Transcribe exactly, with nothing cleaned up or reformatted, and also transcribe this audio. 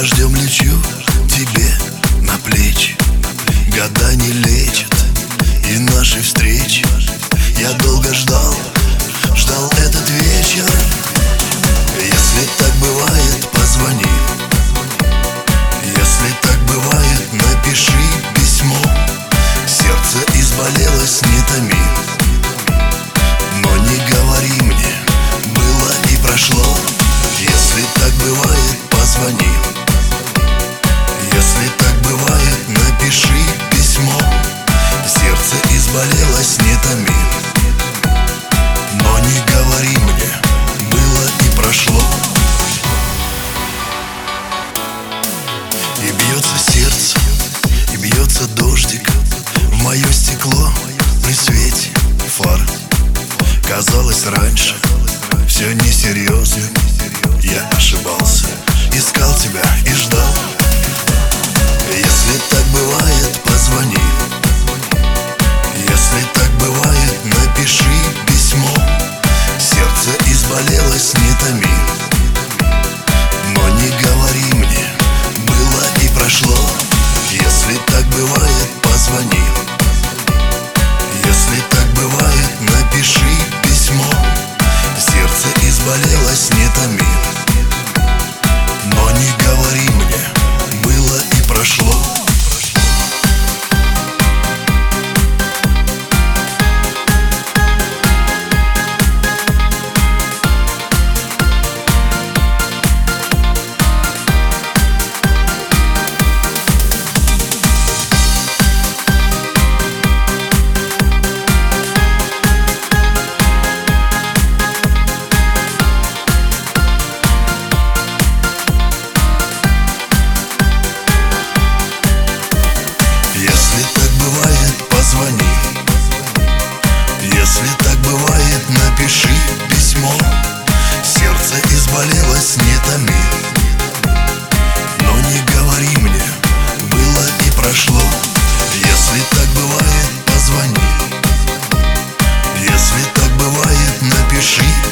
дождем лечу тебе на плечи. Года не лечат и нашей встречи. Я долго ждал, ждал этот вечер. Если так бывает, позвони. Если так бывает, напиши письмо. Сердце изболелось, не томи. Но не говори мне, было и прошло. Если так бывает, позвони. Если так бывает, напиши письмо. Сердце изболелось, не томи. Но не говори мне, было и прошло. И бьется сердце, и бьется дождик в мое стекло при свете фар. Казалось, раньше все несерьезно. Я ошибался, искал тебя и ждал. Если так бывает, позвони. Если так бывает, напиши письмо. Сердце изболелось, не томи. Но не говори мне, было и прошло. Если так бывает, позвони. Если так бывает, напиши письмо. Сердце изболелось, не томи. Но не говори мне, было и прошло. Позвони. Если так бывает, напиши письмо. Сердце изболелось, не томи. Но не говори мне, было и прошло. Если так бывает, позвони. Если так бывает, напиши